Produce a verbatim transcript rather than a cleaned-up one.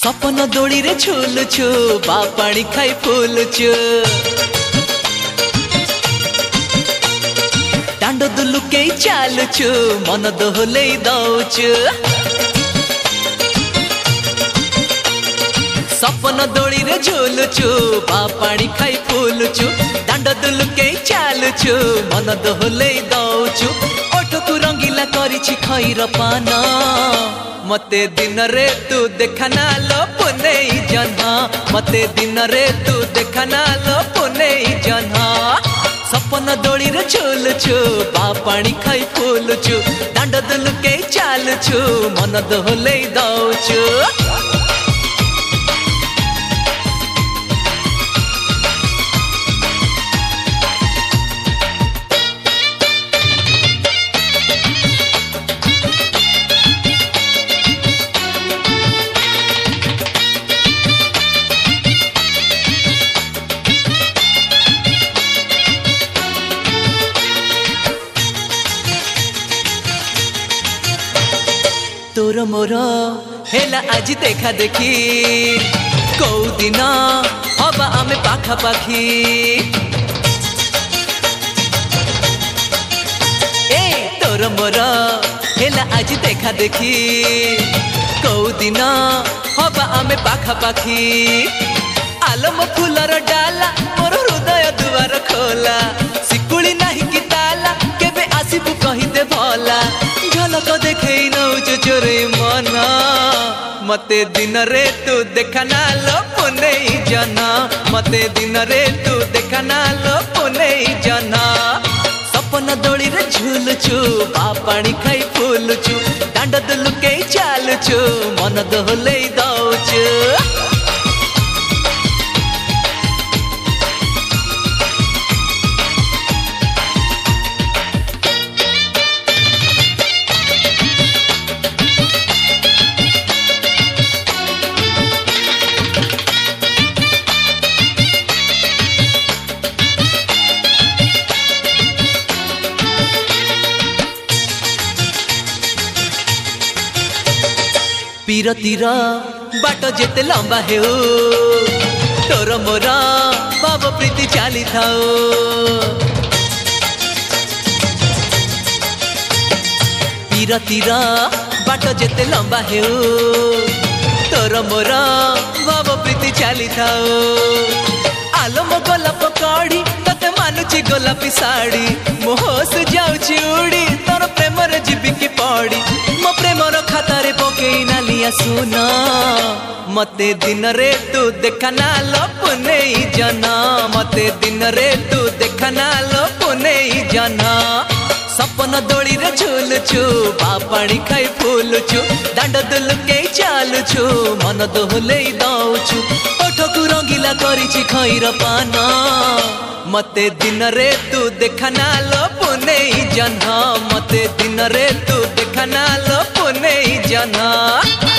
सपन दोड़ी रे झुलुछु बा पानी खाई फुलुछु डांडो दुलुके चालुछु मन दोहले दौछु सपन दोड़ी रे झुलुछु बा पानी खाई फुलुछु डांडो दुलुके चालुछु मन दोहले दौछु ओठकु रंगीला करिछि खैर पान मते दिन रे तू देखना लो पुने जन्हा मते दिन रे तू देखना लो पुने जन्हा सपन दोड़ी रे झुलुछु बा पानी खाई फुलुछु डांडो दुलुके चालुछु मन दोहले दौछु तोर मोर हेला आज देखा देखी कौ दिन हवा आमे पाखा पाखी ए तोर मोर हेला आज देखा देखी कौ दिन हवा आमे पाखा पाखी आलम फूलर डाला मोर हृदय दुआर खोला सिकुली नाही कि ताला केबे आसीबु कहि दे भला झलक देखे नौचु चोरे मना मते दिन रे तू देखना लो पुने जना मते दिन रे तू देखना लो पुने जना सपन दोड़ी रे झुलुछु बा पानी खाई फुलुछु डांडो दुलुके चालुछु मन दोहले दौछु पीरतीर बाट जेते लंबा हेउ तोर मोर बाब प्रीति चाली थाओ पीरतीर बाट जेते लंबा हेउ तोर मोर बाब प्रीति चाली थाओ आलम गोलाप काढ़ी तते मानुची गोलापी साड़ी मोहस जाउची उड़ी तोर प्रेम रे जीवी की पड़ी मो प्रेमर खाता रे पकेई नालिया सुना मते दिन रे तू देखना लो पुने जना मते दिन रे तू देखना लो पुने जना सपन दोड़ी रे झुलुछु बा पानी खाई फुलुछु डांडो दुलुके चालुछु मन दोहले दौछु ओठकु रंगीला करिछि खैर पान मते दिन रे तू देखना लो पुने जन्हा मते दिन रे तू देखना लो पुने जन्हा।